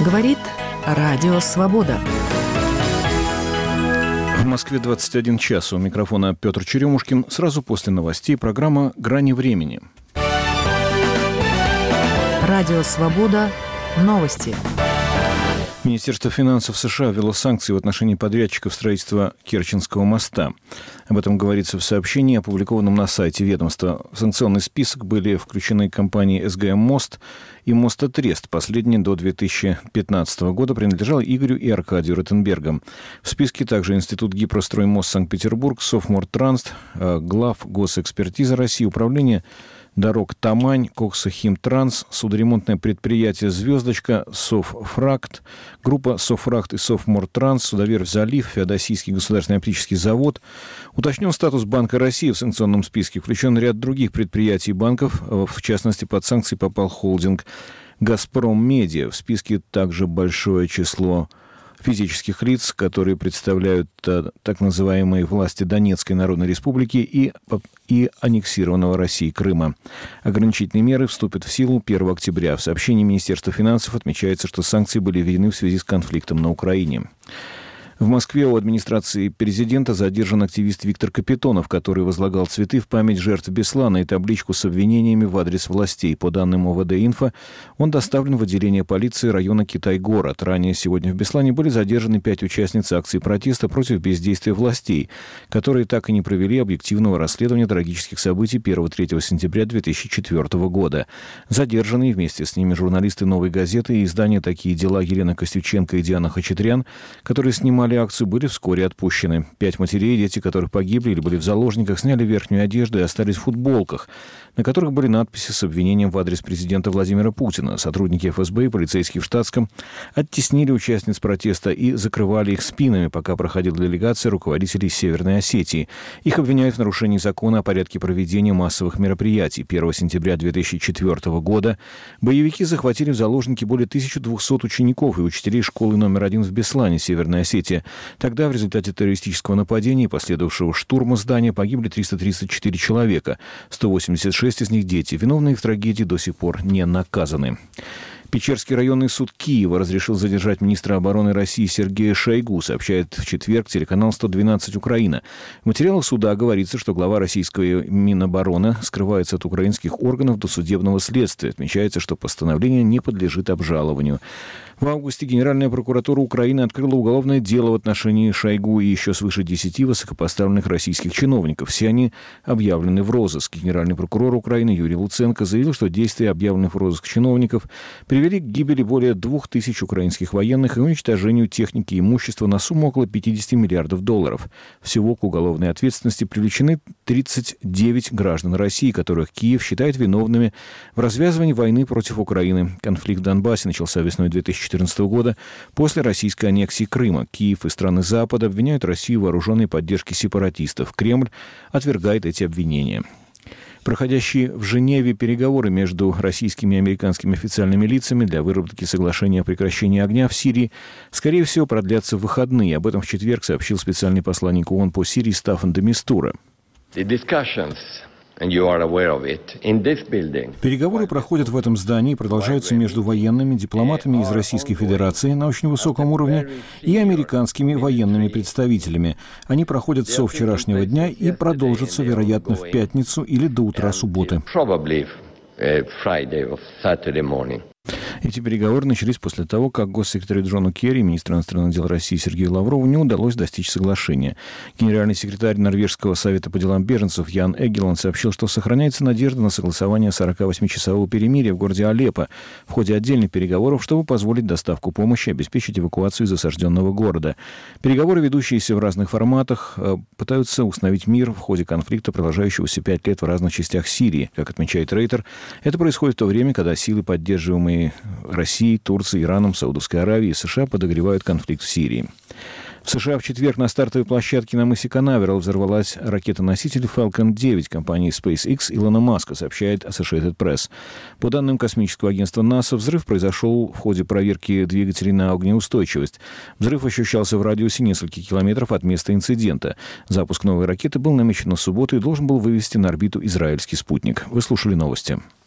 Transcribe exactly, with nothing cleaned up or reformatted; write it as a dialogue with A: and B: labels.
A: Говорит Радио Свобода.
B: В Москве двадцать один час. У микрофона Петр Черемушкин. Сразу после новостей программа «Грани времени».
A: Радио Свобода. Новости.
B: Министерство финансов США ввело санкции в отношении подрядчиков строительства Керченского моста. Об этом говорится в сообщении, опубликованном на сайте ведомства. В санкционный список были включены компании эс гэ эм «Мост» и «Мостотрест». Последний до две тысячи пятнадцатого года принадлежал Игорю и Аркадию Ротенбергам. В списке также Институт Гипростроймост Санкт-Петербург, Совмортранс, глав Госэкспертиза России, Управление дорог Тамань, Коксохимтранс, судоремонтное предприятие «Звездочка», Совфракт, группа Совфракт и Совмортранс, судоверфь «Залив», Феодосийский государственный оптический завод. Уточнен статус Банка России в санкционном списке. Включен ряд других предприятий и банков. В частности, под санкции попал холдинг «Газпром Медиа». В списке также большое число физических лиц, которые представляют а, так называемые власти Донецкой Народной Республики и, и аннексированного Россией Крыма. Ограничительные меры вступят в силу первого октября. В сообщении Министерства финансов отмечается, что санкции были введены в связи с конфликтом на Украине. В Москве у администрации президента задержан активист Виктор Капитонов, который возлагал цветы в память жертв Беслана и табличку с обвинениями в адрес властей. По данным о вэ дэ-Инфо, он доставлен в отделение полиции района Китай-город. Ранее сегодня в Беслане были задержаны пять участниц акции протеста против бездействия властей, которые так и не провели объективного расследования трагических событий первого-третьего сентября две тысячи четвёртого года. Задержанные вместе с ними журналисты «Новой газеты» и издания «Такие дела» Елена Костюченко и Диана Хачатрян, которые снимали акцию, были вскоре отпущены. Пять матерей, дети которых погибли или были в заложниках, сняли верхнюю одежду и остались в футболках, на которых были надписи с обвинением в адрес президента Владимира Путина. Сотрудники эф эс бэ и полицейские в штатском оттеснили участниц протеста и закрывали их спинами, пока проходила делегация руководителей Северной Осетии. Их обвиняют в нарушении закона о порядке проведения массовых мероприятий. первого сентября две тысячи четвёртого года боевики захватили в заложники более тысячи двухсот учеников и учителей школы номер один в Беслане, Северная Осетия. Тогда в результате террористического нападения и последовавшего штурма здания погибли триста тридцать четыре человека, сто восемьдесят шесть из них дети. Виновные в трагедии до сих пор не наказаны. Печерский районный суд Киева разрешил задержать министра обороны России Сергея Шойгу, сообщает в четверг телеканал сто двенадцать Украина. В материалах суда говорится, что глава российского Минобороны скрывается от украинских органов до судебного следствия. Отмечается, что постановление не подлежит обжалованию. В августе Генеральная прокуратура Украины открыла уголовное дело в отношении Шойгу и еще свыше десяти высокопоставленных российских чиновников. Все они объявлены в розыск. Генеральный прокурор Украины Юрий Луценко заявил, что действия объявленных в розыск чиновников привели к гибели более двух тысяч украинских военных и уничтожению техники и имущества на сумму около пятидесяти миллиардов долларов. Всего к уголовной ответственности привлечены тридцать девять граждан России, которых Киев считает виновными в развязывании войны против Украины. Конфликт в Донбассе начался весной две тысячи четырнадцатого года после российской аннексии Крыма. Киев и страны Запада обвиняют Россию в вооруженной поддержке сепаратистов. Кремль отвергает эти обвинения. Проходящие в Женеве переговоры между российскими и американскими официальными лицами для выработки соглашения о прекращении огня в Сирии, скорее всего, продлятся в выходные. Об этом в четверг сообщил специальный посланник ООН по Сирии Стаффан де Мистура.
C: Переговоры проходят в этом здании и продолжаются между военными, дипломатами из Российской Федерации на очень высоком уровне и американскими военными представителями. Они проходят со вчерашнего дня и продолжатся, вероятно, в пятницу или до утра субботы.
B: Эти переговоры начались после того, как госсекретарю Джону Керри и министру иностранных дел России Сергею Лаврову не удалось достичь соглашения. Генеральный секретарь Норвежского совета по делам беженцев Ян Эгеланд сообщил, что сохраняется надежда на согласование сорокавосьмичасового перемирия в городе Алеппо в ходе отдельных переговоров, чтобы позволить доставку помощи и обеспечить эвакуацию из осажденного города. Переговоры, ведущиеся в разных форматах, пытаются установить мир в ходе конфликта, продолжающегося пять лет в разных частях Сирии. Как отмечает Рейтер, это происходит в то время, когда силы, поддерживаемые Россией, Турцией, Ираном, Саудовской Аравией и США, подогревают конфликт в Сирии. В США в четверг на стартовой площадке на мысе Канаверал взорвалась ракета-носитель Falcon девять компании SpaceX Илона Маска, сообщает Associated Press. По данным космического агентства НАСА, взрыв произошел в ходе проверки двигателей на огнеустойчивость. Взрыв ощущался в радиусе нескольких километров от места инцидента. Запуск новой ракеты был намечен на субботу и должен был вывести на орбиту израильский спутник. Вы слушали новости.